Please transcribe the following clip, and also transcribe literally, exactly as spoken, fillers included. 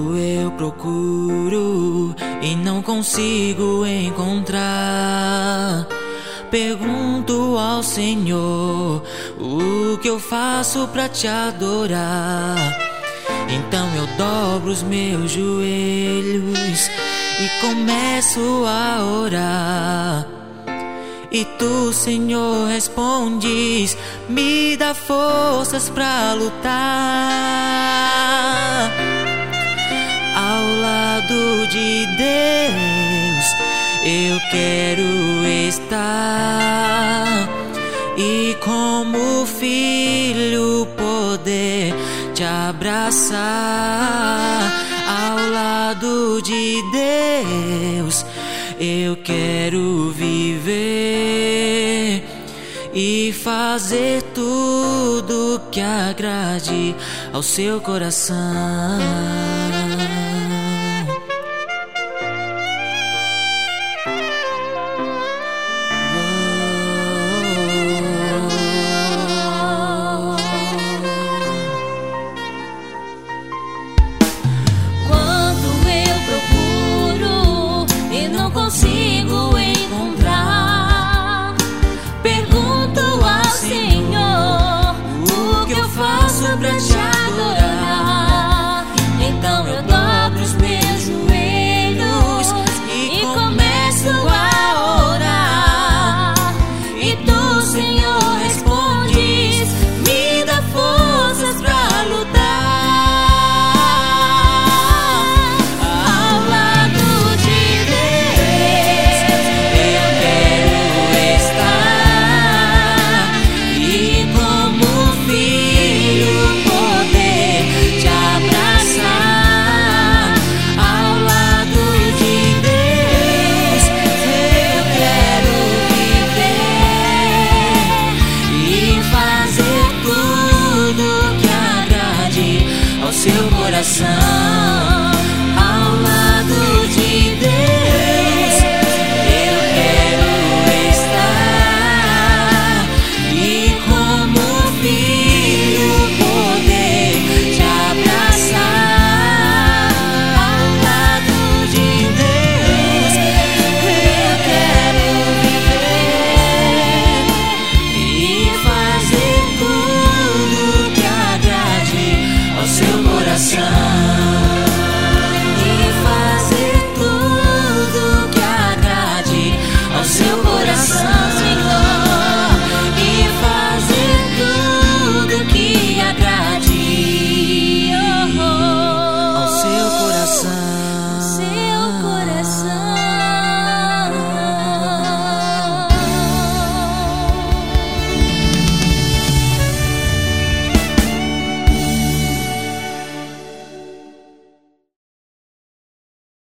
Quando eu procuro e não consigo encontrar, pergunto ao Senhor o que eu faço pra te adorar. Então eu dobro os meus joelhos e começo a orar. E tu, Senhor, respondes, me dá forças pra lutar. Ao lado de Deus eu quero estar, e como filho poder te abraçar. Ao lado de Deus eu quero viver e fazer tudo que agrade ao seu coração. Consigo encontrar, pergunto ao Senhor o que eu faço pra te